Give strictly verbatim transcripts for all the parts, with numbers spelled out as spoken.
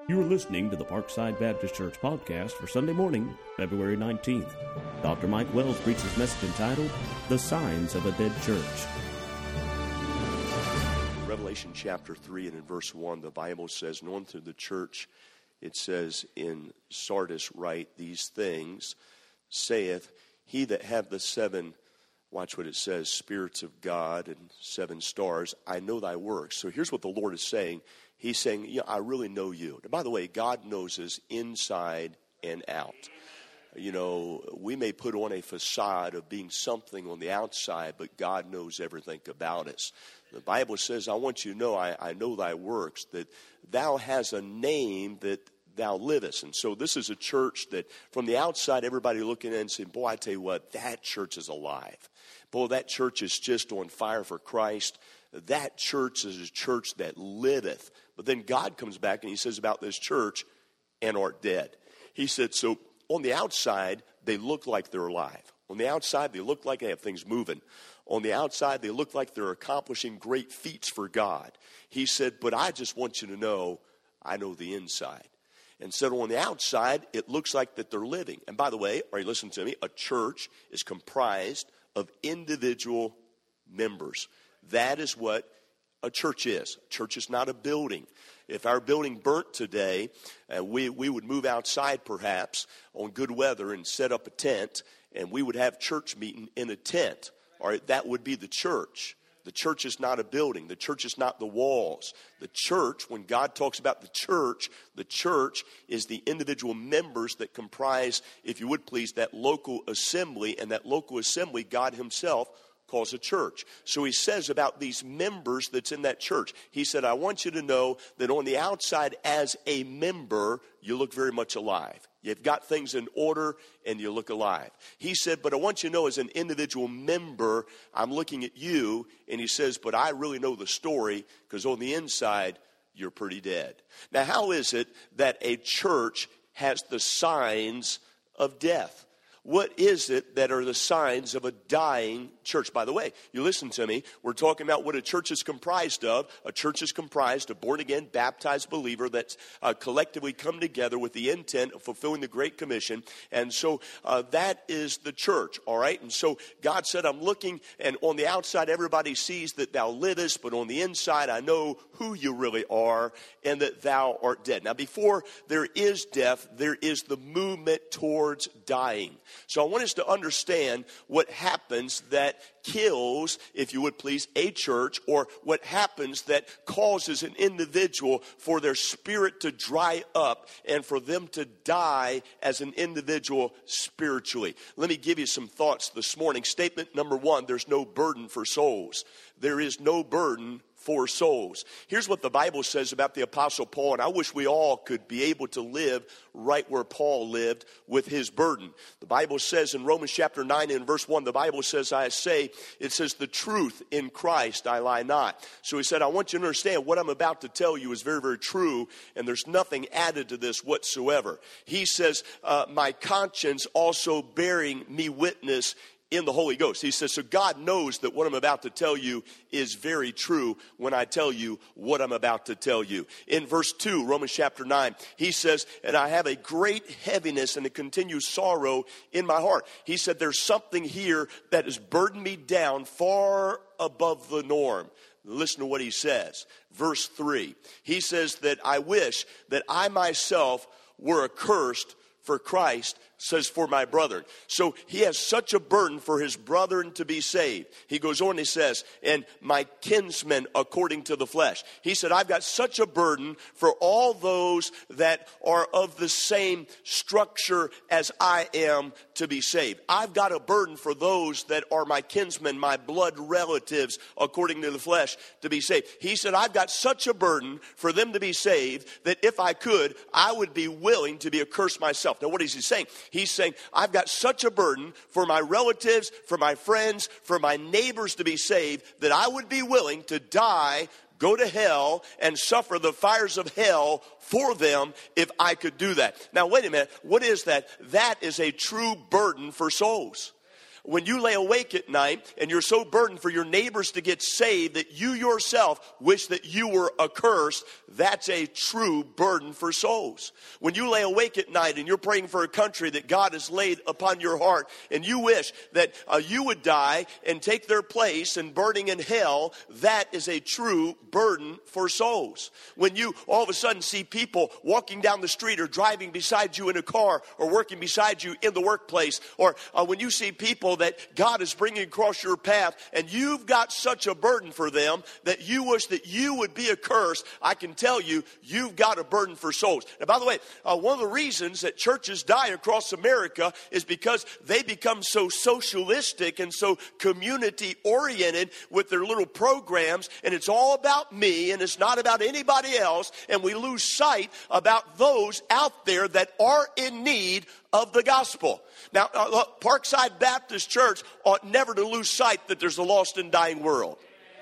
You are listening to the Parkside Baptist Church podcast for Sunday morning, February nineteenth. Doctor Mike Wells preaches a message entitled, The Signs of a Dead Church. Revelation chapter three and in verse one, the Bible says, "Known to the church," it says in Sardis, write, "These things saith he that hath the seven," watch what it says, "spirits of God and seven stars, I know thy works." So here's what the Lord is saying. He's saying, yeah, I really know you. And by the way, God knows us inside and out. You know, we may put on a facade of being something on the outside, but God knows everything about us. The Bible says, I want you to know, I, I know thy works, that thou has a name that thou livest. And so this is a church that from the outside, everybody looking in and saying, boy, I tell you what, that church is alive. Boy, that church is just on fire for Christ. That church is a church that liveth. But then God comes back and he says about this church, and art dead. He said, so on the outside, they look like they're alive. On the outside, they look like they have things moving. On the outside, they look like they're accomplishing great feats for God. He said, but I just want you to know, I know the inside. And so on the outside, it looks like that they're living. And by the way, are you listening to me? A church is comprised of individual members. That is what a church is. A church is not a building. If our building burnt today, uh, we, we would move outside perhaps on good weather and set up a tent, and we would have church meeting in a tent. All right, that would be the church. The church is not a building. The church is not the walls. The church, when God talks about the church, the church is the individual members that comprise, if you would please, that local assembly, and that local assembly, God himself calls a church. So he says about these members that's in that church, he said, I want you to know that on the outside as a member, you look very much alive. You've got things in order and you look alive. He said, but I want you to know as an individual member, I'm looking at you, and he says, but I really know the story because on the inside, you're pretty dead. Now, how is it that a church has the signs of death? What is it that are the signs of a dying church? By the way, you listen to me. We're talking about what a church is comprised of. A church is comprised of born-again, baptized believer that's uh, collectively come together with the intent of fulfilling the Great Commission. And so uh, that is the church, all right? And so God said, I'm looking, and on the outside, everybody sees that thou livest, but on the inside, I know who you really are and that thou art dead. Now, before there is death, there is the movement towards dying. So I want us to understand what happens that kills, if you would please, a church, or what happens that causes an individual for their spirit to dry up and for them to die as an individual spiritually. Let me give you some thoughts this morning. Statement number one, there's no burden for souls. There is no burden for souls. Here's what the Bible says about the Apostle Paul, and I wish we all could be able to live right where Paul lived with his burden. The Bible says in Romans chapter nine and verse one, the Bible says, I say, it says, the truth in Christ I lie not. So he said, I want you to understand what I'm about to tell you is very, very true, and there's nothing added to this whatsoever. He says, uh, my conscience also bearing me witness in the Holy Ghost. He says, so God knows that what I'm about to tell you is very true when I tell you what I'm about to tell you. In verse two, Romans chapter nine, he says, and I have a great heaviness and a continued sorrow in my heart. He said, there's something here that has burdened me down far above the norm. Listen to what he says. Verse three, he says that I wish that I myself were accursed for Christ, says for my brethren. So he has such a burden for his brethren to be saved. He goes on and he says, and my kinsmen according to the flesh. He said, I've got such a burden for all those that are of the same structure as I am to be saved. I've got a burden for those that are my kinsmen, my blood relatives according to the flesh to be saved. He said, I've got such a burden for them to be saved that if I could, I would be willing to be accursed myself. Now, what is he saying? He's saying, I've got such a burden for my relatives, for my friends, for my neighbors to be saved that I would be willing to die, go to hell, and suffer the fires of hell for them if I could do that. Now, wait a minute. What is that? That is a true burden for souls. When you lay awake at night and you're so burdened for your neighbors to get saved that you yourself wish that you were accursed, that's a true burden for souls. When you lay awake at night and you're praying for a country that God has laid upon your heart and you wish that uh, you would die and take their place and burning in hell, that is a true burden for souls. When you all of a sudden see people walking down the street or driving beside you in a car or working beside you in the workplace, or uh, when you see people that God is bringing across your path and you've got such a burden for them that you wish that you would be accursed, I can tell you, you've got a burden for souls. And by the way, uh, one of the reasons that churches die across America is because they become so socialistic and so community oriented with their little programs, and it's all about me and it's not about anybody else, and we lose sight about those out there that are in need of the gospel. Now, uh, look, Parkside Baptist Church ought never to lose sight that there's a lost and dying world.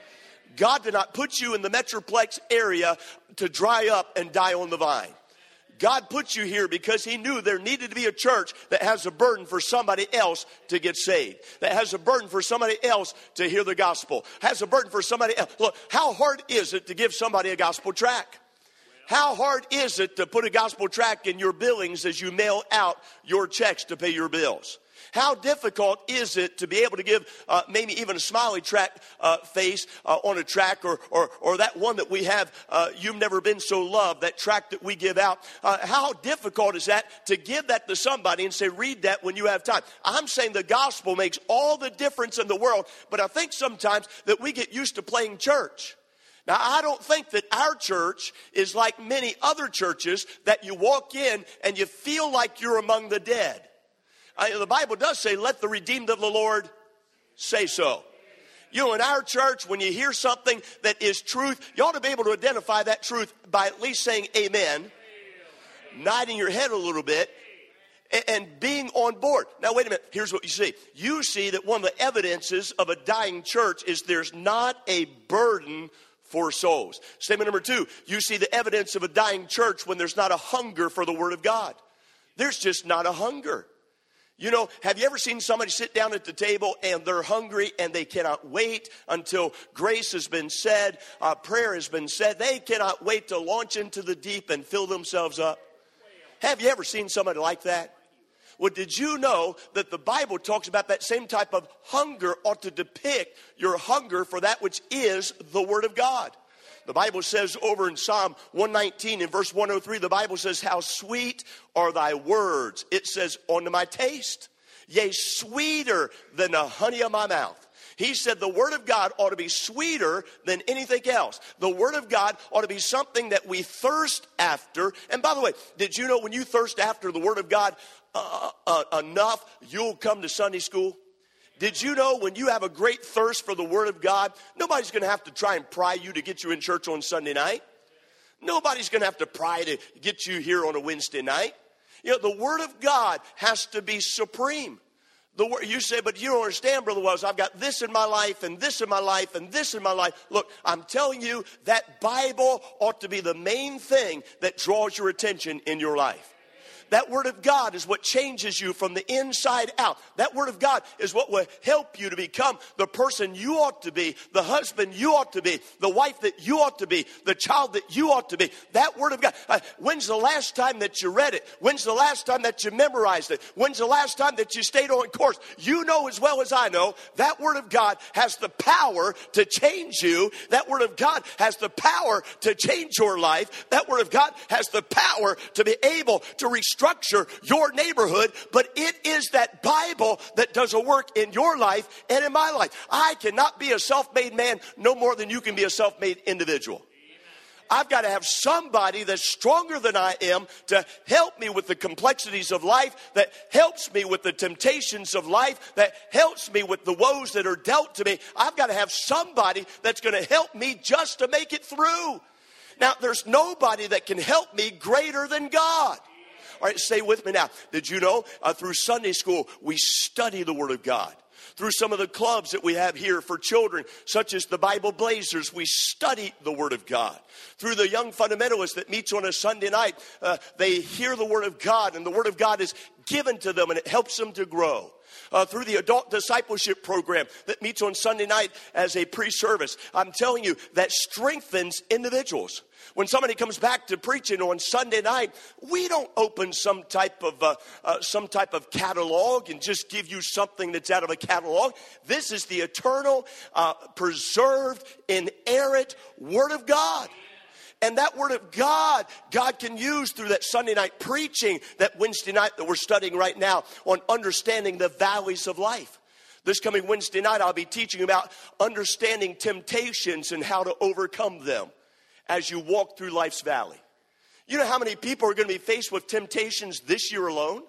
God did not put you in the Metroplex area to dry up and die on the vine. God put you here because he knew there needed to be a church that has a burden for somebody else to get saved, that has a burden for somebody else to hear the gospel, has a burden for somebody else. Look, how hard is it to give somebody a gospel tract? How hard is it to put a gospel tract in your billings as you mail out your checks to pay your bills? How difficult is it to be able to give uh, maybe even a smiley tract uh, face uh, on a tract, or, or or that one that we have, uh, You've Never Been So Loved, that tract that we give out. Uh, how difficult is that to give that to somebody and say, read that when you have time? I'm saying the gospel makes all the difference in the world, but I think sometimes that we get used to playing church. Now, I don't think that our church is like many other churches that you walk in and you feel like you're among the dead. Uh, the Bible does say, let the redeemed of the Lord say so. You know, in our church, when you hear something that is truth, you ought to be able to identify that truth by at least saying amen, nodding your head a little bit, and, and being on board. Now, wait a minute. Here's what you see. You see that one of the evidences of a dying church is there's not a burden for souls. Statement number two, you see the evidence of a dying church when there's not a hunger for the Word of God. There's just not a hunger. You know, have you ever seen somebody sit down at the table and they're hungry and they cannot wait until grace has been said, uh, prayer has been said. They cannot wait to launch into the deep and fill themselves up. Have you ever seen somebody like that? Well, did you know that the Bible talks about that same type of hunger ought to depict your hunger for that which is the Word of God? The Bible says over in Psalm one nineteen in verse one oh three, the Bible says, how sweet are thy words. It says, unto my taste, yea, sweeter than the honey of my mouth. He said the Word of God ought to be sweeter than anything else. The Word of God ought to be something that we thirst after. And by the way, did you know when you thirst after the Word of God uh, uh, enough, you'll come to Sunday school? Did you know when you have a great thirst for the Word of God, nobody's going to have to try and pry you to get you in church on Sunday night? Nobody's going to have to pry to get you here on a Wednesday night. You know, the Word of God has to be supreme. The word, you say, but you don't understand, Brother Wells. I've got this in my life and this in my life and this in my life. Look, I'm telling you, that Bible ought to be the main thing that draws your attention in your life. That Word of God is what changes you from the inside out. That Word of God is what will help you to become the person you ought to be, the husband you ought to be, the wife that you ought to be, the child that you ought to be. That Word of God. Uh, when's the last time that you read it? When's the last time that you memorized it? When's the last time that you stayed on course? You know as well as I know, that Word of God has the power to change you. That Word of God has the power to change your life. That Word of God has the power to be able to restore structure your neighborhood, but it is that Bible that does a work in your life and in my life. I cannot be a self-made man no more than you can be a self-made individual. I've got to have somebody that's stronger than I am to help me with the complexities of life, that helps me with the temptations of life, that helps me with the woes that are dealt to me. I've got to have somebody that's going to help me just to make it through. Now, there's nobody that can help me greater than God. All right, stay with me now. Did you know uh, through Sunday school, we study the Word of God? Through some of the clubs that we have here for children, such as the Bible Blazers, we study the Word of God. Through the young fundamentalist that meets on a Sunday night, uh, they hear the Word of God, and the Word of God is given to them, and it helps them to grow. Uh, through the adult discipleship program that meets on Sunday night as a pre-service. I'm telling you, that strengthens individuals. When somebody comes back to preaching on Sunday night, we don't open some type of uh, uh, some type of catalog and just give you something that's out of a catalog. This is the eternal, uh, preserved, inerrant Word of God. And that Word of God, God can use through that Sunday night preaching, that Wednesday night that we're studying right now on understanding the valleys of life. This coming Wednesday night, I'll be teaching about understanding temptations and how to overcome them as you walk through life's valley. You know how many people are going to be faced with temptations this year alone?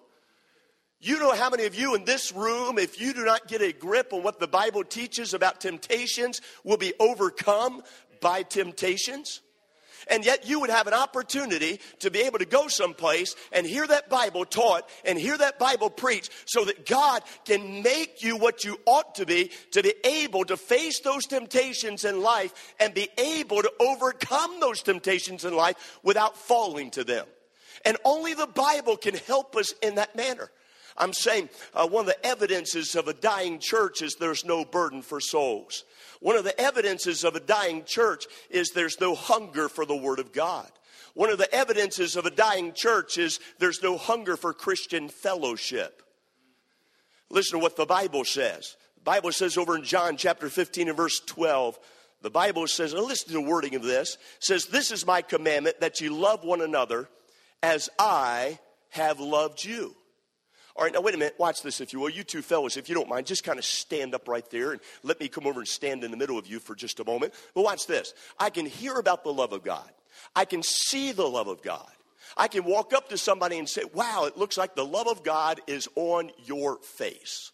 You know how many of you in this room, if you do not get a grip on what the Bible teaches about temptations, will be overcome by temptations? And yet you would have an opportunity to be able to go someplace and hear that Bible taught and hear that Bible preached so that God can make you what you ought to be, to be able to face those temptations in life and be able to overcome those temptations in life without falling to them. And only the Bible can help us in that manner. I'm saying uh, one of the evidences of a dying church is there's no burden for souls. One of the evidences of a dying church is there's no hunger for the Word of God. One of the evidences of a dying church is there's no hunger for Christian fellowship. Listen to what the Bible says. The Bible says over in John chapter fifteen and verse twelve, the Bible says, and listen to the wording of this, says, "This is my commandment, that you love one another as I have loved you." All right, now wait a minute. Watch this, if you will. You two fellas, if you don't mind, just kind of stand up right there and let me come over and stand in the middle of you for just a moment. But watch this. I can hear about the love of God. I can see the love of God. I can walk up to somebody and say, wow, it looks like the love of God is on your face.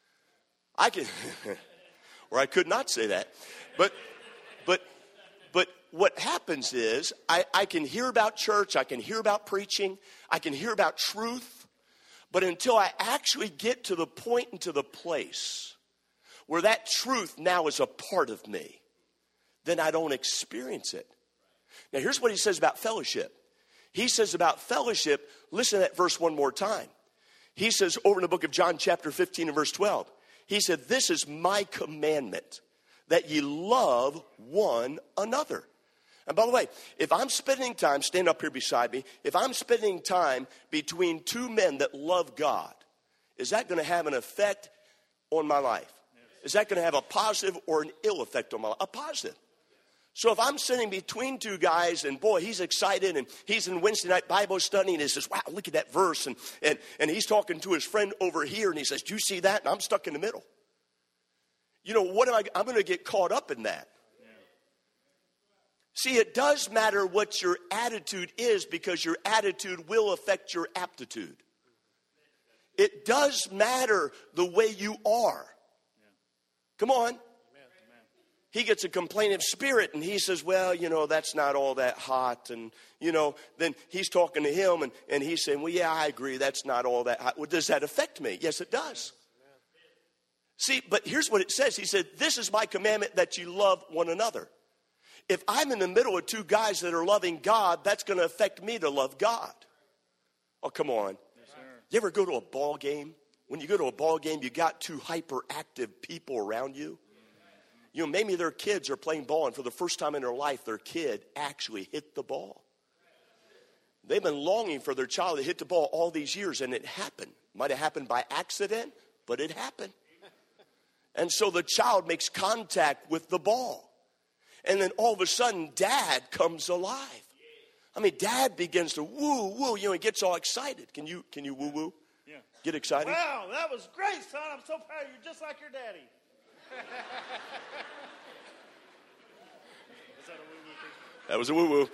I can, or I could not say that. But, but, but what happens is I, I can hear about church. I can hear about preaching. I can hear about truth. But until I actually get to the point and to the place where that truth now is a part of me, then I don't experience it. Now, here's what he says about fellowship. He says about fellowship, listen to that verse one more time. He says over in the book of John chapter fifteen and verse twelve, he said, "This is my commandment, that ye love one another." And by the way, if I'm spending time, stand up here beside me, if I'm spending time between two men that love God, is that going to have an effect on my life? Is that going to have a positive or an ill effect on my life? A positive. So if I'm sitting between two guys and boy, he's excited and he's in Wednesday night Bible study and he says, wow, look at that verse. And, and, and he's talking to his friend over here and he says, do you see that? And I'm stuck in the middle. You know, what am I, I'm going to get caught up in that. See, it does matter what your attitude is because your attitude will affect your aptitude. It does matter the way you are. Come on. He gets a complaining spirit and he says, well, you know, that's not all that hot. And, you know, then he's talking to him and, and he's saying, well, yeah, I agree. That's not all that hot. Well, does that affect me? Yes, it does. See, but here's what it says. He said, this is my commandment, that you love one another. If I'm in the middle of two guys that are loving God, that's going to affect me to love God. Oh, come on. Yes, sir. You ever go to a ball game? When you go to a ball game, you got two hyperactive people around you. You know, maybe their kids are playing ball, and for the first time in their life, their kid actually hit the ball. They've been longing for their child to hit the ball all these years, and it happened. Might have happened by accident, but it happened. And so the child makes contact with the ball. And then all of a sudden, Dad comes alive. I mean, Dad begins to woo, woo. You know, he gets all excited. Can you, can you woo, woo? Yeah. Get excited? Wow, that was great, son. I'm so proud of you, just like your daddy. Is that a woo-woo? That was a woo-woo.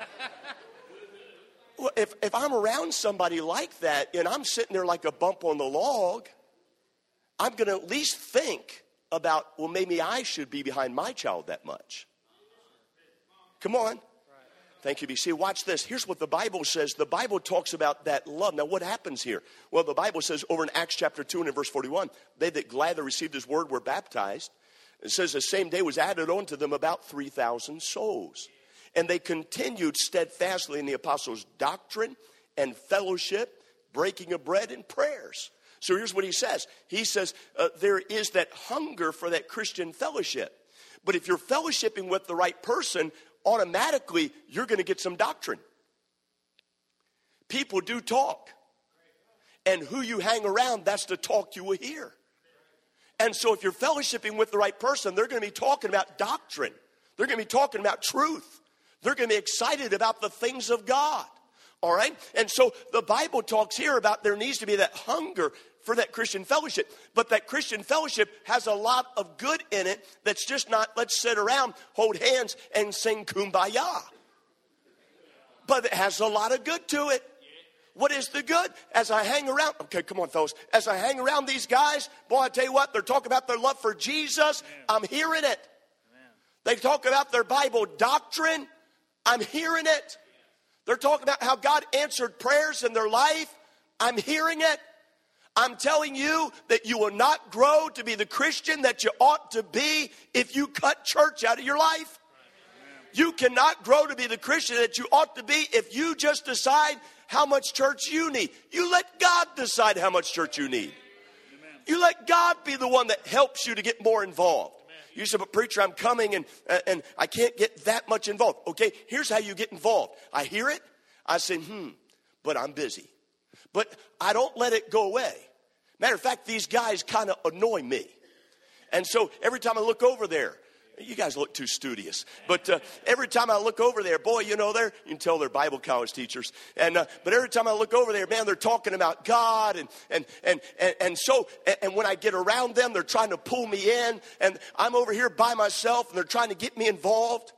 Well, if, if I'm around somebody like that and I'm sitting there like a bump on the log, I'm going to at least think about, well, maybe I should be behind my child that much. Come on. Thank you, B C. Watch this. Here's what the Bible says. The Bible talks about that love. Now, what happens here? Well, the Bible says over in Acts chapter two and in verse forty-one, they that gladly received his word were baptized. It says the same day was added on to them about three thousand souls. And they continued steadfastly in the apostles' doctrine and fellowship, breaking of bread and prayers. So here's what he says. He says uh, there is that hunger for that Christian fellowship. But if you're fellowshipping with the right person, automatically you're going to get some doctrine. People do talk. And who you hang around, that's the talk you will hear. And so if you're fellowshipping with the right person, they're going to be talking about doctrine. They're going to be talking about truth. They're going to be excited about the things of God. All right? And so the Bible talks here about there needs to be that hunger for that Christian fellowship. But that Christian fellowship has a lot of good in it that's just not, let's sit around, hold hands, and sing Kumbaya. But it has a lot of good to it. What is the good? As I hang around, okay, come on, fellas. As I hang around these guys, boy, I tell you what, they're talking about their love for Jesus. I'm hearing it. They talk about their Bible doctrine. I'm hearing it. They're talking about how God answered prayers in their life. I'm hearing it. I'm telling you that you will not grow to be the Christian that you ought to be if you cut church out of your life. You cannot grow to be the Christian that you ought to be if you just decide how much church you need. You let God decide how much church you need. You let God be the one that helps you to get more involved. You say, but preacher, I'm coming and, and I can't get that much involved. Okay, here's how you get involved. I hear it. I say, hmm, but I'm busy. But I don't let it go away. Matter of fact, these guys kind of annoy me. And so every time I look over there, you guys look too studious. But uh, every time I look over there, boy, you know, they're, you can tell they're Bible college teachers. And uh, but every time I look over there, man, they're talking about God. And and and and, and so, and, and when I get around them, they're trying to pull me in. And I'm over here by myself, and they're trying to get me involved.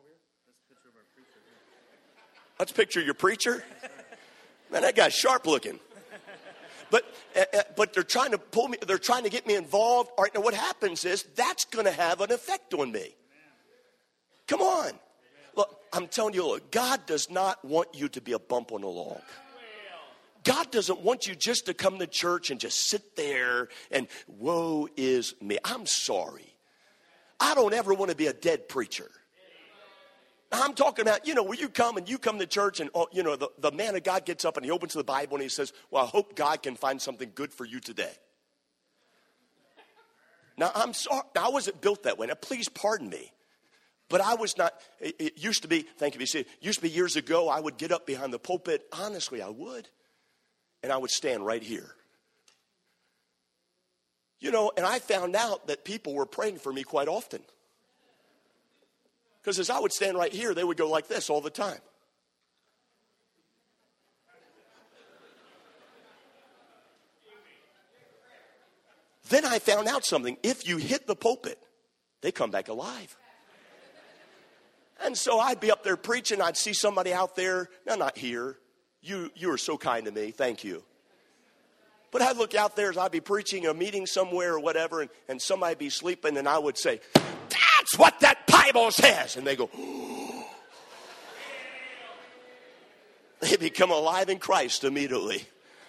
Let's picture your preacher. Man, that guy's sharp looking. But uh, uh, but they're trying to pull me. They're trying to get me involved. All right. Now what happens is that's going to have an effect on me. Come on. Look, I'm telling you, look, God does not want you to be a bump on the log. God doesn't want you just to come to church and just sit there and woe is me. I'm sorry. I don't ever want to be a dead preacher. I'm talking about, you know, where you come and you come to church and, oh, you know, the, the man of God gets up and he opens the Bible and he says, well, I hope God can find something good for you today. Now, I'm sorry. Now, I wasn't built that way. Now, please pardon me. But I was not, it, it used to be, thank you, B C, it used to be years ago, I would get up behind the pulpit. Honestly, I would. And I would stand right here. You know, and I found out that people were praying for me quite often. Because as I would stand right here, they would go like this all the time. Then I found out something. If you hit the pulpit, they come back alive. And so I'd be up there preaching. I'd see somebody out there. No, not here. You, you are so kind to me. Thank you. But I'd look out there as I'd be preaching a meeting somewhere or whatever, and, and somebody'd be sleeping, and I would say, that's what that Bible says. And they go, oh. They become alive in Christ immediately.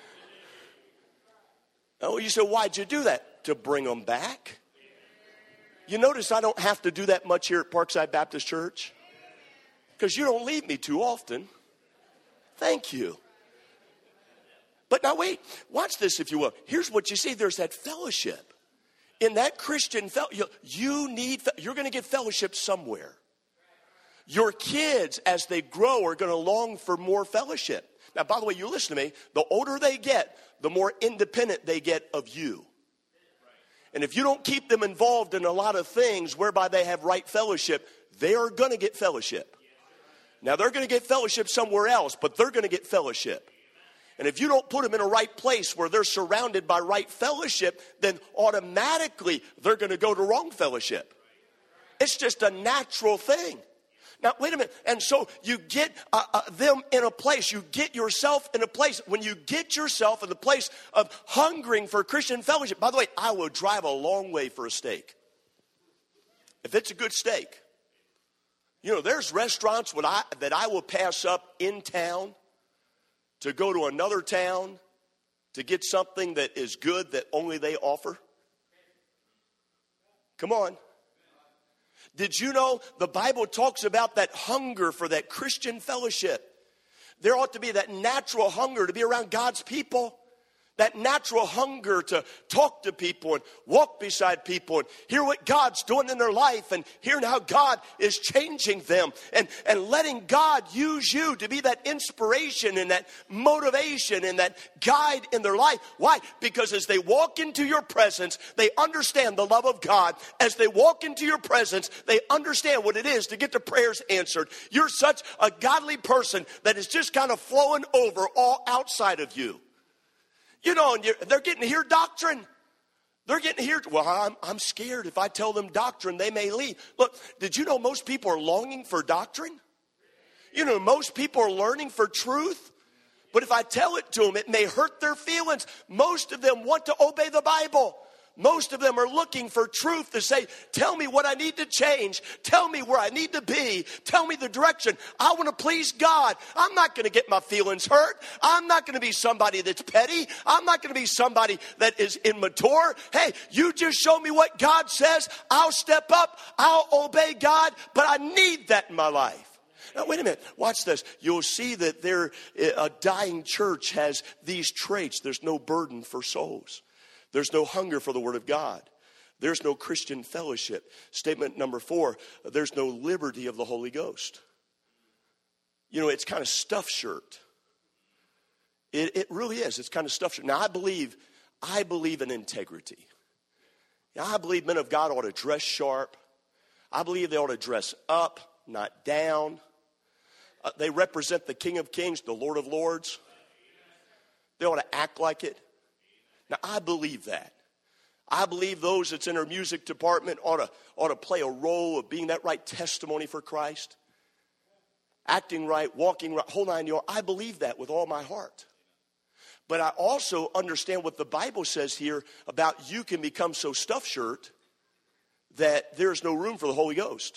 Oh, you say, why'd you do that? To bring them back. You notice I don't have to do that much here at Parkside Baptist Church. Because you don't leave me too often. Thank you. But now wait, watch this if you will. Here's what you see. There's that fellowship. In that Christian fellowship, you need, you're going to get fellowship somewhere. Your kids, as they grow, are going to long for more fellowship. Now, by the way, you listen to me. The older they get, the more independent they get of you. And if you don't keep them involved in a lot of things whereby they have right fellowship, they are going to get fellowship. Now, they're going to get fellowship somewhere else, but they're going to get fellowship. And if you don't put them in a right place where they're surrounded by right fellowship, then automatically they're going to go to wrong fellowship. It's just a natural thing. Now, wait a minute. And so you get uh, uh, them in a place. You get yourself in a place. When you get yourself in the place of hungering for Christian fellowship. By the way, I will drive a long way for a steak. If it's a good steak. You know, there's restaurants when I, that I will pass up in town to go to another town to get something that is good that only they offer. Come on. Did you know the Bible talks about that hunger for that Christian fellowship? There ought to be that natural hunger to be around God's people. that natural hunger to talk to people and walk beside people and hear what God's doing in their life and hearing how God is changing them and, and letting God use you to be that inspiration and that motivation and that guide in their life. Why? Because as they walk into your presence, they understand the love of God. As they walk into your presence, they understand what it is to get their prayers answered. You're such a godly person that is just kind of flowing over all outside of you. You know, and they're getting to hear doctrine. They're getting to hear, well, I'm, I'm scared. If I tell them doctrine, they may leave. Look, did you know most people are longing for doctrine? You know, most people are learning for truth. But if I tell it to them, it may hurt their feelings. Most of them want to obey the Bible. Most of them are looking for truth to say, tell me what I need to change. Tell me where I need to be. Tell me the direction. I want to please God. I'm not going to get my feelings hurt. I'm not going to be somebody that's petty. I'm not going to be somebody that is immature. Hey, you just show me what God says. I'll step up. I'll obey God. But I need that in my life. Now, wait a minute. Watch this. You'll see that there, a dying church has these traits. There's no burden for souls. There's no hunger for the Word of God. There's no Christian fellowship. Statement number four, there's no liberty of the Holy Ghost. You know, it's kind of stuffed shirt. It, it really is. It's kind of stuffed shirt. Now, I believe, I believe in integrity. I believe men of God ought to dress sharp. I believe they ought to dress up, not down. Uh, they represent the King of Kings, the Lord of Lords. They ought to act like it. Now, I believe that. I believe those that's in our music department ought to, ought to play a role of being that right testimony for Christ. Acting right, walking right, whole nine yards. I believe that with all my heart. But I also understand what the Bible says here about you can become so stuffed shirt that there's no room for the Holy Ghost.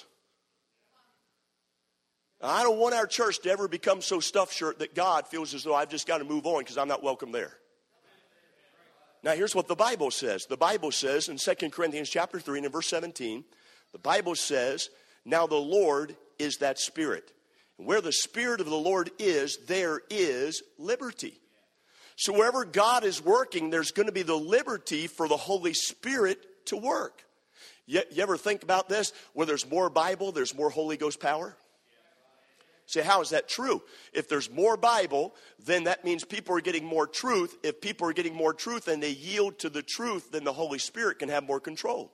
Now, I don't want our church to ever become so stuffed shirt that God feels as though I've just got to move on because I'm not welcome there. Now, here's what the Bible says. The Bible says in Second Corinthians chapter three and in verse seventeen, the Bible says, now the Lord is that Spirit. And where the Spirit of the Lord is, there is liberty. So wherever God is working, there's going to be the liberty for the Holy Spirit to work. You, you ever think about this? Where there's more Bible, there's more Holy Ghost power? Say, how is that true? If there's more Bible, then that means people are getting more truth. If people are getting more truth and they yield to the truth, then the Holy Spirit can have more control.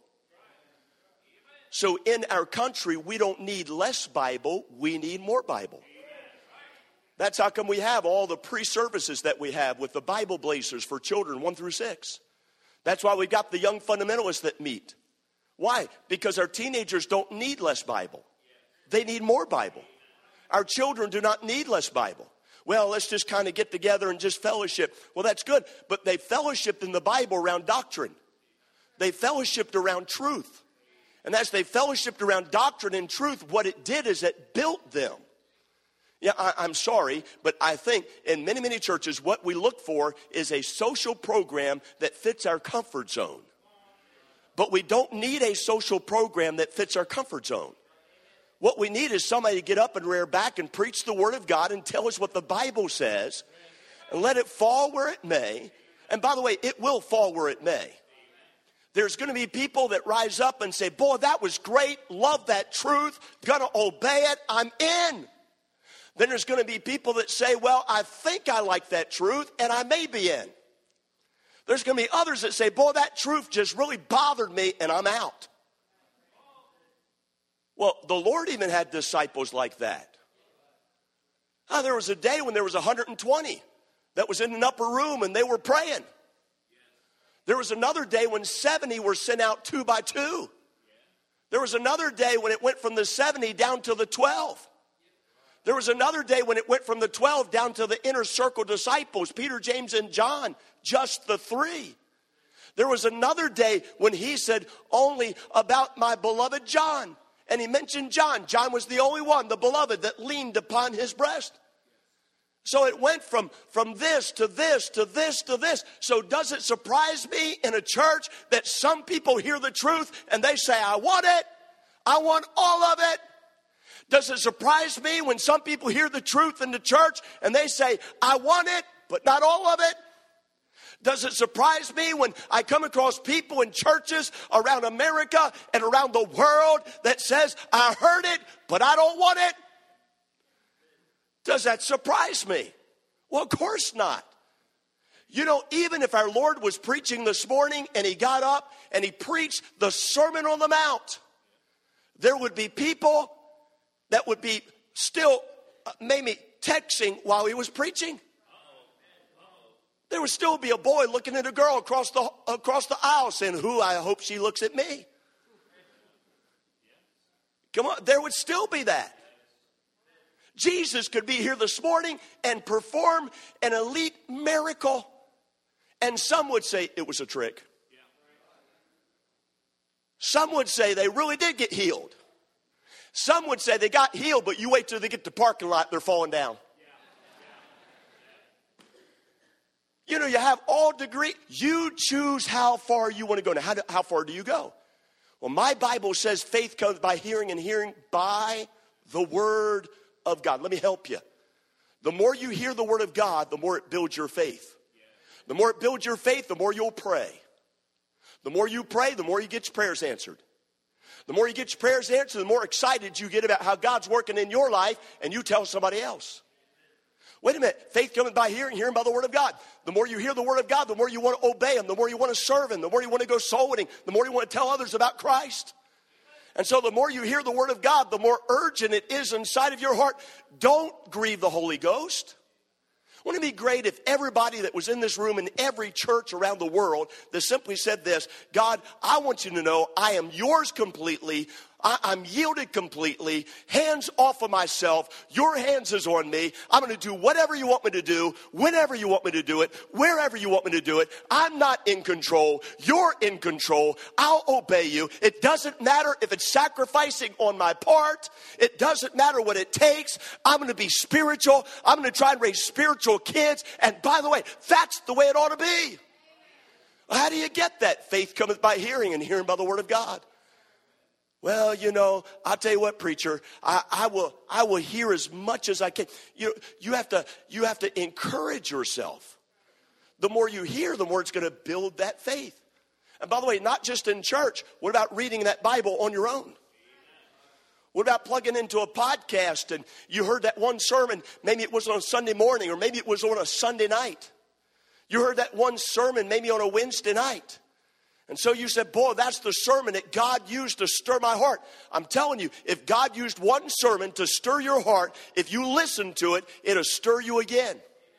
So in our country, we don't need less Bible. We need more Bible. That's how come we have all the pre-services that we have with the Bible Blazers for children one through six. That's why we got the young fundamentalists that meet. Why? Because our teenagers don't need less Bible. They need more Bible. Our children do not need less Bible. Well, let's just kind of get together and just fellowship. Well, that's good. But they fellowshipped in the Bible around doctrine. They fellowshipped around truth. And as they fellowshipped around doctrine and truth, what it did is it built them. Yeah, I, I'm sorry, but I think in many, many churches, what we look for is a social program that fits our comfort zone. But we don't need a social program that fits our comfort zone. What we need is somebody to get up and rear back and preach the Word of God and tell us what the Bible says and let it fall where it may. And by the way, it will fall where it may. There's going to be people that rise up and say, boy, that was great. Love that truth. Going to obey it. I'm in. Then there's going to be people that say, well, I think I like that truth and I may be in. There's going to be others that say, boy, that truth just really bothered me and I'm out. Well, the Lord even had disciples like that. Oh, there was a day when there was one hundred twenty that was in an upper room and they were praying. There was another day when seventy were sent out two by two. There was another day when it went from the seventy down to the twelve. There was another day when it went from the twelve down to the inner circle disciples, Peter, James, and John, just the three. There was another day when he said, only about my beloved John. And he mentioned John. John was the only one, the beloved, that leaned upon his breast. So it went from, from this to this to this to this. So does it surprise me in a church that some people hear the truth and they say, I want it. I want all of it. Does it surprise me when some people hear the truth in the church and they say, I want it, but not all of it? Does it surprise me when I come across people in churches around America and around the world that says, I heard it, but I don't want it? Does that surprise me? Well, of course not. You know, even if our Lord was preaching this morning and he got up and he preached the Sermon on the Mount, there would be people that would be still uh, maybe texting while he was preaching. There would still be a boy looking at a girl across the across the aisle saying, "Who, I hope she looks at me." Come on, there would still be that. Jesus could be here this morning and perform an elite miracle. And some would say it was a trick. Some would say they really did get healed. Some would say they got healed, but you wait till they get to the parking lot, they're falling down. You know, you have all degree. You choose how far you want to go. Now, how, do, how far do you go? Well, my Bible says faith comes by hearing, and hearing by the word of God. Let me help you. The more you hear the word of God, the more it builds your faith. The more it builds your faith, the more you'll pray. The more you pray, the more you get your prayers answered. The more you get your prayers answered, the more excited you get about how God's working in your life, and you tell somebody else. Wait a minute. Faith coming by hearing, hearing by the word of God. The more you hear the word of God, the more you want to obey him, the more you want to serve him, the more you want to go soul winning, the more you want to tell others about Christ. And so the more you hear the word of God, the more urgent it is inside of your heart. Don't grieve the Holy Ghost. Wouldn't it be great if everybody that was in this room in every church around the world that simply said this, God, I want you to know I am yours completely. I, I'm yielded completely, hands off of myself. Your hands is on me. I'm going to do whatever you want me to do, whenever you want me to do it, wherever you want me to do it. I'm not in control. You're in control. I'll obey you. It doesn't matter if it's sacrificing on my part. It doesn't matter what it takes. I'm going to be spiritual. I'm going to try and raise spiritual kids. And by the way, that's the way it ought to be. How do you get that? Faith cometh by hearing, and hearing by the word of God. Well, you know, I'll tell you what, preacher, I, I will I will hear as much as I can. You, you have to you have to encourage yourself. The more you hear, the more it's going to build that faith. And by the way, not just in church. What about reading that Bible on your own? What about plugging into a podcast and you heard that one sermon, maybe it was on a Sunday morning or maybe it was on a Sunday night. You heard that one sermon maybe on a Wednesday night. And so you said, boy, that's the sermon that God used to stir my heart. I'm telling you, if God used one sermon to stir your heart, if you listen to it, it'll stir you again.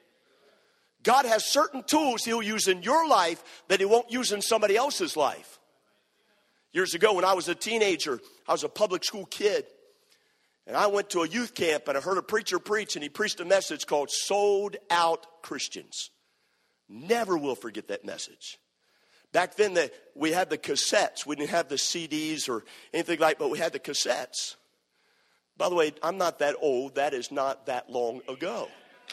God has certain tools he'll use in your life that he won't use in somebody else's life. Years ago when I was a teenager, I was a public school kid. And I went to a youth camp and I heard a preacher preach, and he preached a message called Sold Out Christians. Never will forget that message. Back then, the, we had the cassettes. We didn't have the C Ds or anything like that, but we had the cassettes. By the way, I'm not that old. That is not that long ago.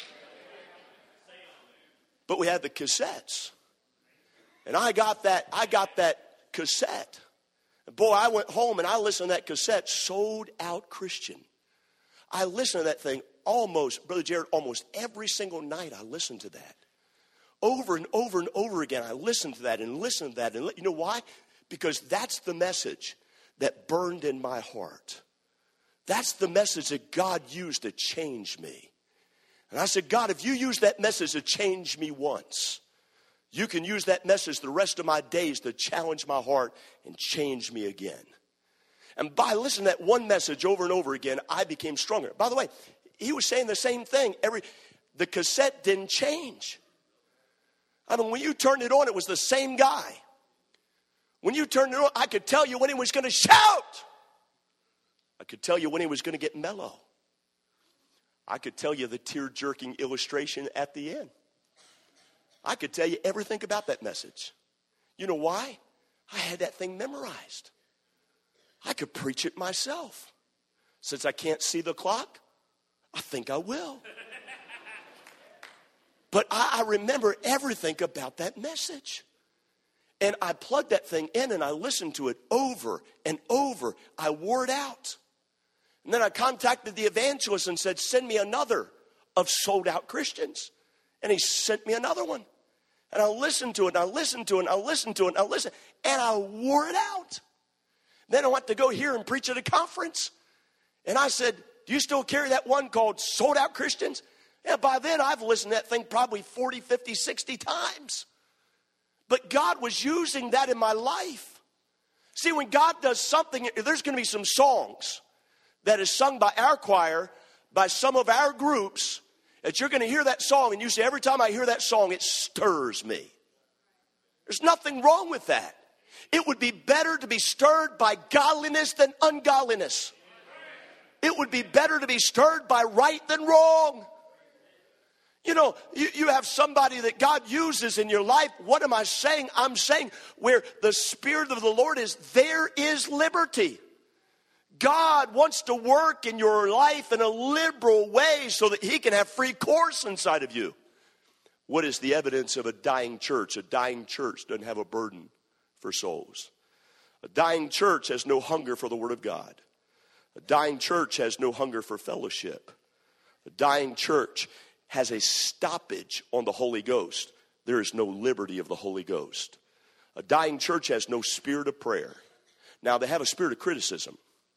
But we had the cassettes. And I got that, I got that cassette. And boy, I went home and I listened to that cassette, Sold Out Christian. I listened to that thing almost, Brother Jared, almost every single night I listened to that. Over and over and over again, I listened to that and listened to that. And you know why? Because that's the message that burned in my heart. That's the message that God used to change me. And I said, God, if you use that message to change me once, you can use that message the rest of my days to challenge my heart and change me again. And by listening to that one message over and over again, I became stronger. By the way, he was saying the same thing. Every the cassette didn't change. I mean, when you turned it on, it was the same guy. When you turned it on, I could tell you when he was going to shout. I could tell you when he was going to get mellow. I could tell you the tear-jerking illustration at the end. I could tell you everything about that message. You know why? I had that thing memorized. I could preach it myself. Since I can't see the clock, I think I will. But I, I remember everything about that message. And I plugged that thing in and I listened to it over and over. I wore it out. And then I contacted the evangelist and said, send me another of Sold Out Christians. And he sent me another one. And I listened to it, and I listened to it, and I listened to it, and I listened, and I wore it out. Then I went to go hear him preach at a conference. And I said, do you still carry that one called Sold Out Christians? Yeah, by then I've listened to that thing probably forty, fifty, sixty times. But God was using that in my life. See, when God does something, there's going to be some songs that is sung by our choir, by some of our groups, that you're going to hear that song, and you say, every time I hear that song, it stirs me. There's nothing wrong with that. It would be better to be stirred by godliness than ungodliness. It would be better to be stirred by right than wrong. You know, you, you have somebody that God uses in your life. What am I saying? I'm saying where the Spirit of the Lord is, there is liberty. God wants to work in your life in a liberal way so that he can have free course inside of you. What is the evidence of a dying church? A dying church doesn't have a burden for souls. A dying church has no hunger for the Word of God. A dying church has no hunger for fellowship. A dying church has a stoppage on the Holy Ghost. There is no liberty of the Holy Ghost. A dying church has no spirit of prayer. Now, they have a spirit of criticism,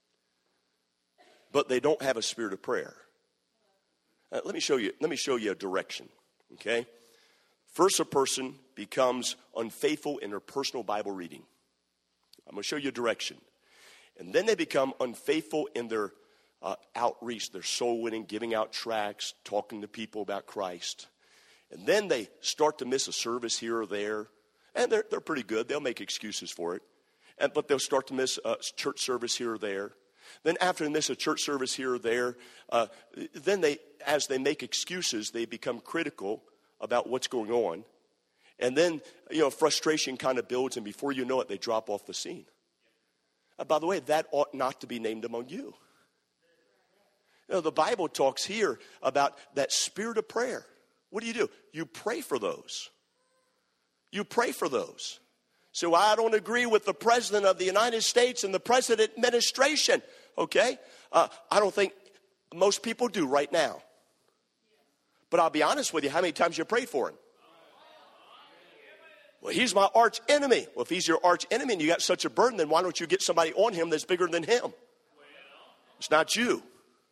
but they don't have a spirit of prayer. Uh, let me show you, let me show you a direction, okay? First, a person becomes unfaithful in their personal Bible reading. I'm going to show you a direction. And then they become unfaithful in their uh, outreach, their soul winning, giving out tracts, talking to people about Christ. And then they start to miss a service here or there. And they're, they're pretty good. They'll make excuses for it. And, but they'll start to miss a church service here or there. Then after they miss a church service here or there, uh, then they, as they make excuses, they become critical about what's going on. And then, you know, frustration kind of builds, and before you know it, they drop off the scene. Uh, by the way, that ought not to be named among you. You know, the Bible talks here about that spirit of prayer. What do you do? You pray for those. You pray for those. So I don't agree with the President of the United States and the President administration, okay? Uh, I don't think most people do right now. But I'll be honest with you, how many times you pray for him? Well, he's my arch enemy. Well, if he's your arch enemy and you got such a burden, then why don't you get somebody on him that's bigger than him? It's not you.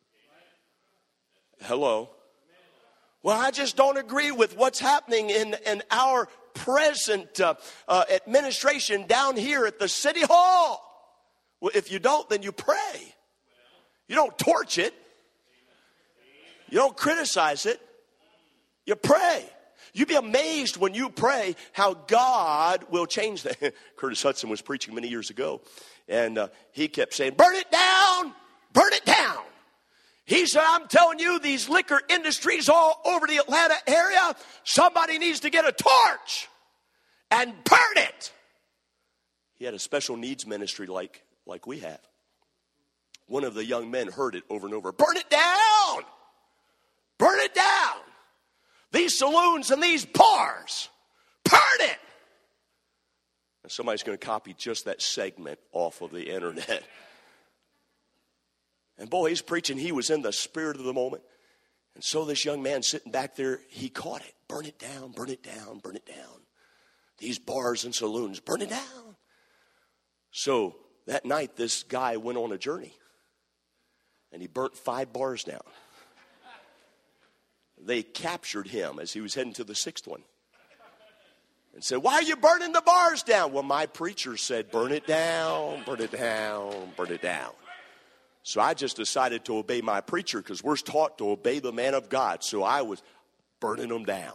Hello. Well, I just don't agree with what's happening in, in our present uh, uh, administration down here at the city hall. Well, if you don't, then you pray. You don't torch it. You don't criticize it. You pray. You'd be amazed when you pray how God will change that. Curtis Hudson was preaching many years ago, and uh, he kept saying, burn it down, burn it down. He said, I'm telling you, these liquor industries all over the Atlanta area, somebody needs to get a torch and burn it. He had a special needs ministry like, like we have. One of the young men heard it over and over. Burn it down. Burn it down. These saloons and these bars, burn it. And somebody's going to copy just that segment off of the internet. And boy, he's preaching. He was in the spirit of the moment. And so this young man sitting back there, he caught it. Burn it down, burn it down, burn it down. These bars and saloons, burn it down. So that night, this guy went on a journey. And he burnt five bars down. They captured him as he was heading to the sixth one. And said, why are you burning the bars down? Well, my preacher said, burn it down, burn it down, burn it down. So I just decided to obey my preacher because we're taught to obey the man of God. So I was burning them down.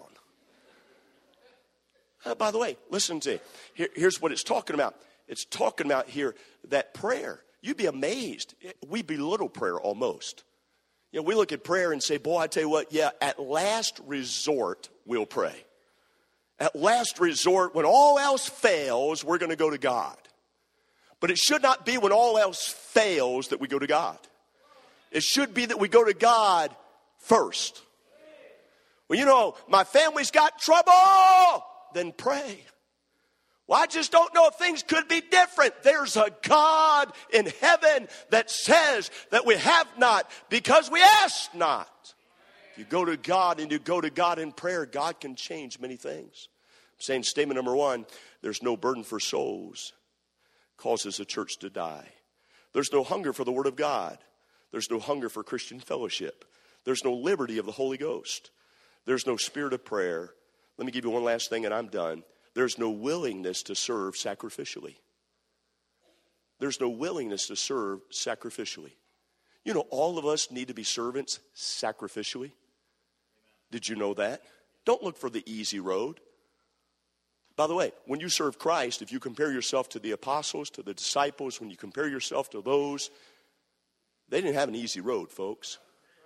Uh, by the way, listen to it. Here, here's what it's talking about. It's talking about here that prayer. You'd be amazed. We belittle prayer almost. You know, we look at prayer and say, boy, I tell you what, yeah, at last resort, we'll pray. At last resort, when all else fails, we're going to go to God. But it should not be when all else fails that we go to God. It should be that we go to God first. Well, you know, my family's got trouble, then pray. Well, I just don't know if things could be different. There's a God in heaven that says that we have not because we ask not. If you go to God and you go to God in prayer, God can change many things. I'm saying statement number one, there's no burden for souls, causes the church to die. There's no hunger for the Word of God. There's no hunger for Christian fellowship. There's no liberty of the Holy Ghost. There's no spirit of prayer. Let me give you one last thing and I'm done. There's no willingness to serve sacrificially. There's no willingness to serve sacrificially. You know, all of us need to be servants sacrificially. Did you know that? Don't look for the easy road. By the way, when you serve Christ, if you compare yourself to the apostles, to the disciples, when you compare yourself to those, they didn't have an easy road, folks.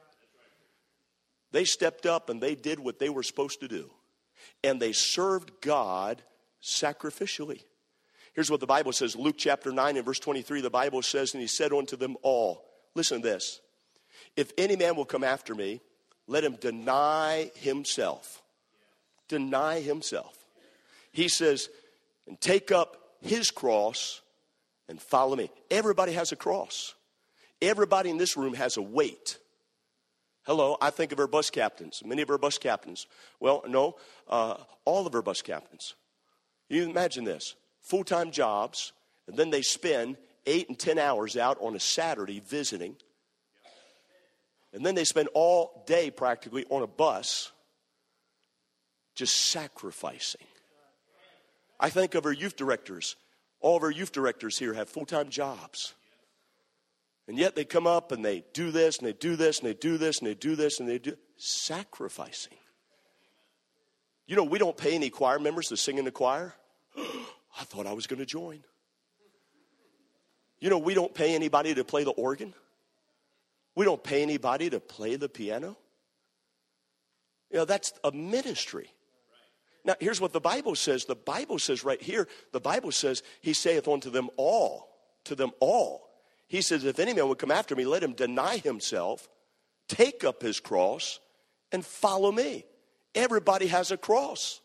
They stepped up and they did what they were supposed to do. And they served God sacrificially. Here's what the Bible says, Luke chapter nine and verse twenty-three, the Bible says, and he said unto them all, listen to this, if any man will come after me, let him deny himself. Deny himself. He says, and take up his cross and follow me. Everybody has a cross. Everybody in this room has a weight. Hello, I think of our bus captains, many of our bus captains. Well, no, uh, all of our bus captains. You imagine this, full-time jobs, and then they spend eight and ten hours out on a Saturday visiting. And then they spend all day practically on a bus just sacrificing. I think of our youth directors. All of our youth directors here have full-time jobs. And yet they come up and they do this and they do this and they do this and they do this and they do sacrificing. You know, we don't pay any choir members to sing in the choir. I thought I was going to join. You know, we don't pay anybody to play the organ. We don't pay anybody to play the piano. You know, that's a ministry. Now, here's what the Bible says. The Bible says right here, the Bible says, he saith unto them all, to them all. He says, if any man would come after me, let him deny himself, take up his cross, and follow me. Everybody has a cross.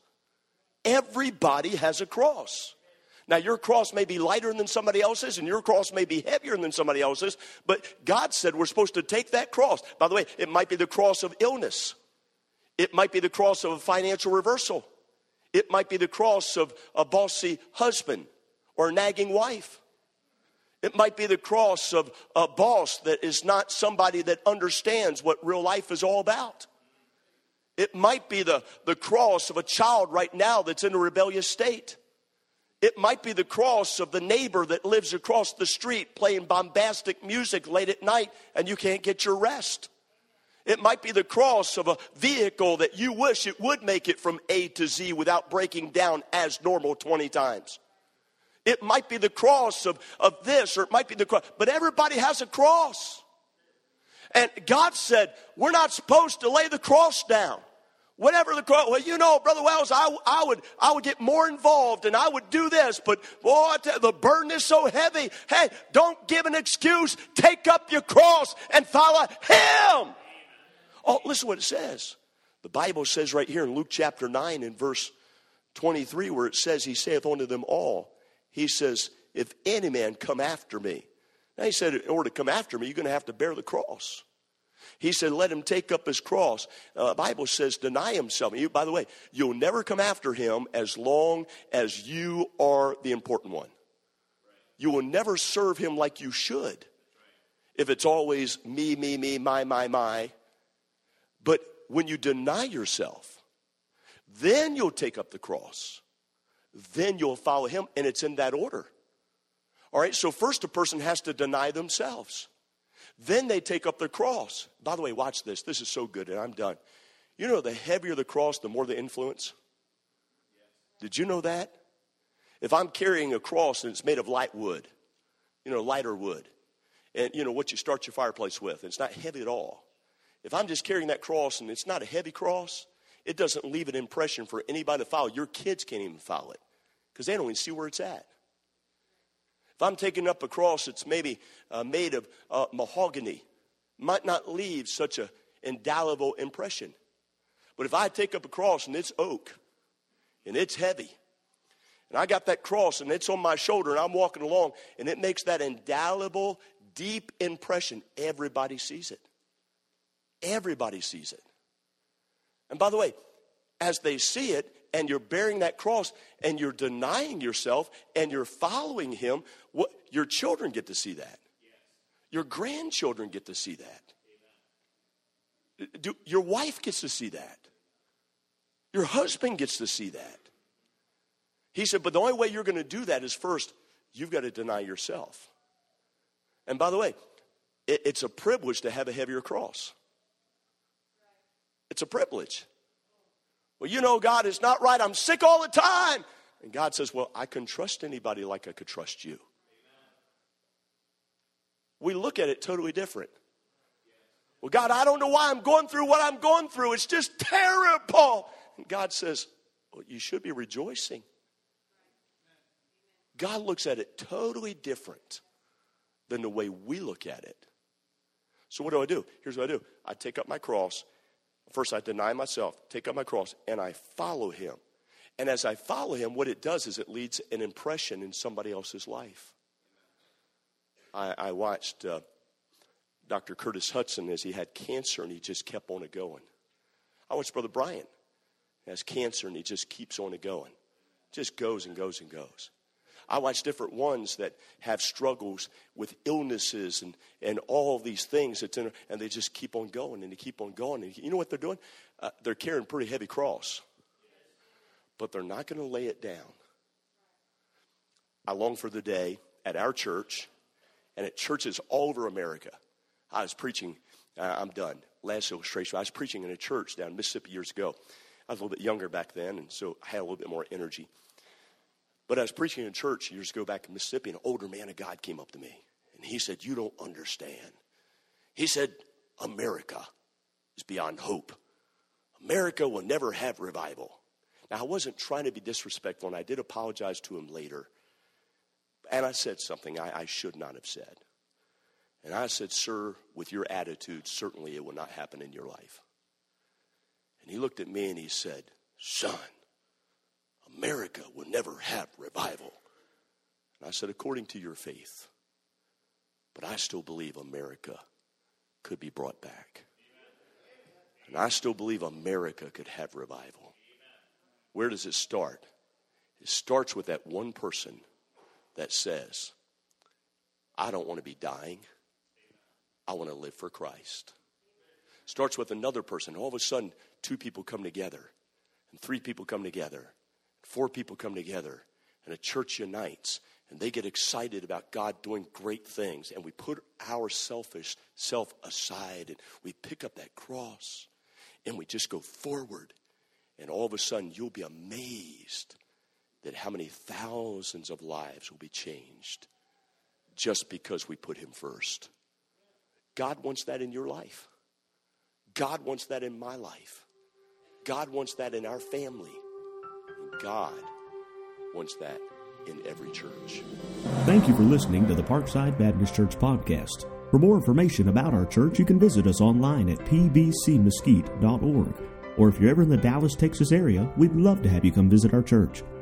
Everybody has a cross. Now, your cross may be lighter than somebody else's, and your cross may be heavier than somebody else's, but God said we're supposed to take that cross. By the way, it might be the cross of illness. It might be the cross of a financial reversal. It might be the cross of a bossy husband or a nagging wife. It might be the cross of a boss that is not somebody that understands what real life is all about. It might be the, the cross of a child right now that's in a rebellious state. It might be the cross of the neighbor that lives across the street playing bombastic music late at night and you can't get your rest. It might be the cross of a vehicle that you wish it would make it from A to Z without breaking down as normal twenty times. It might be the cross of, of this, or it might be the cross. But everybody has a cross. And God said, we're not supposed to lay the cross down. Whatever the cross, well, you know, Brother Wells, I, I would I would get more involved and I would do this, but boy, the burden is so heavy. Hey, don't give an excuse. Take up your cross and follow him. Oh, listen to what it says. The Bible says right here in Luke chapter nine in verse twenty-three, where it says, he saith unto them all, he says, if any man come after me. Now he said, in order to come after me, you're going to have to bear the cross. He said, let him take up his cross. Uh, the Bible says, deny himself. You, by the way, you'll never come after him as long as you are the important one. You will never serve him like you should if it's always me, me, me, my, my, my. But when you deny yourself, then you'll take up the cross. Then you'll follow him, and it's in that order. All right, so first a person has to deny themselves. Then they take up their cross. By the way, watch this. This is so good, and I'm done. You know, the heavier the cross, the more the influence. Did you know that? If I'm carrying a cross and it's made of light wood, you know, lighter wood, and, you know, what you start your fireplace with, and it's not heavy at all. If I'm just carrying that cross and it's not a heavy cross, it doesn't leave an impression for anybody to follow. Your kids can't even follow it because they don't even see where it's at. If I'm taking up a cross that's maybe uh, made of uh, mahogany, might not leave such an indelible impression. But if I take up a cross and it's oak, and it's heavy, and I got that cross and it's on my shoulder and I'm walking along, and it makes that indelible, deep impression, everybody sees it. Everybody sees it. And by the way, as they see it, and you're bearing that cross and you're denying yourself and you're following him, what, your children get to see that. Your grandchildren get to see that. Do, your wife gets to see that. Your husband gets to see that. He said, but the only way you're going to do that is first, you've got to deny yourself. And by the way, it, it's a privilege to have a heavier cross. It's a privilege. Well, you know, God, is not right. I'm sick all the time. And God says, well, I can trust anybody like I could trust you. We look at it totally different. Well, God, I don't know why I'm going through what I'm going through. It's just terrible. And God says, well, you should be rejoicing. God looks at it totally different than the way we look at it. So what do I do? Here's what I do. I take up my cross. First, I deny myself, take up my cross, and I follow him. And as I follow him, what it does is it leads an impression in somebody else's life. I, I watched uh, Doctor Curtis Hudson as he had cancer, and he just kept on it going. I watched Brother Brian. He has cancer, and he just keeps on it going. Just goes and goes and goes. I watch different ones that have struggles with illnesses and, and all these things, that's in, and they just keep on going, and they keep on going. And you know what they're doing? Uh, they're carrying a pretty heavy cross, but they're not going to lay it down. I long for the day at our church and at churches all over America. I was preaching, uh, I'm done, last illustration. I was preaching in a church down in Mississippi years ago. I was a little bit younger back then, and so I had a little bit more energy. But I was preaching in church years ago back in Mississippi, and an older man of God came up to me. And he said, you don't understand. He said, America is beyond hope. America will never have revival. Now, I wasn't trying to be disrespectful, and I did apologize to him later. And I said something I, I should not have said. And I said, sir, with your attitude, certainly it will not happen in your life. And he looked at me and he said, son, America will never have revival. And I said, according to your faith. But I still believe America could be brought back. And I still believe America could have revival. Where does it start? It starts with that one person that says, I don't want to be dying. I want to live for Christ. Starts with another person. All of a sudden, two people come together. And three people come together. Four people come together, and a church unites, and they get excited about God doing great things. And we put our selfish self aside, and we pick up that cross, and we just go forward. And all of a sudden, you'll be amazed that how many thousands of lives will be changed just because we put him first. God wants that in your life. God wants that in my life. God wants that in our family. God wants that in every church. Thank you for listening to the Parkside Baptist Church podcast. For more information about our church, you can visit us online at p b c mesquite dot org. Or if you're ever in the Dallas, Texas area, we'd love to have you come visit our church.